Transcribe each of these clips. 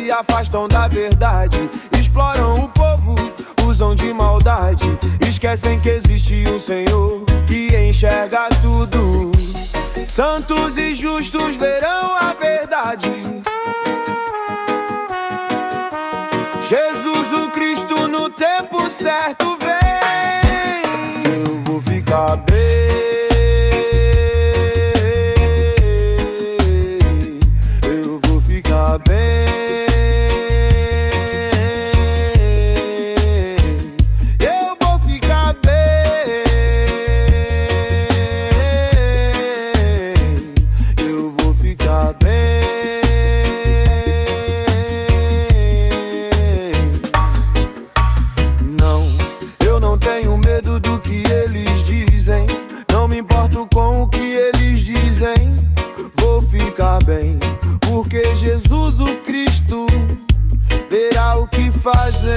se afastam da verdade, exploram o povo, usam de maldade, esquecem que existe um Senhor que enxerga tudo. Santos e justos verão a verdade. Jesus o Cristo no tempo certo vem. Eu vou ficar bem. Eu vou ficar bem. Eu vou ficar bem. Eu vou ficar bem. Tenho medo do que eles dizem, não me importo com o que eles dizem. Vou ficar bem, porque Jesus o Cristo verá o que fazer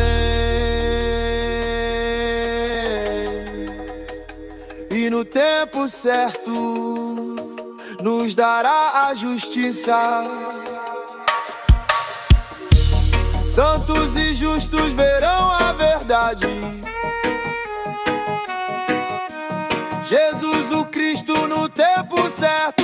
e no tempo certo nos dará a justiça. Santos e justos verão a verdade. Jesus o Cristo no tempo certo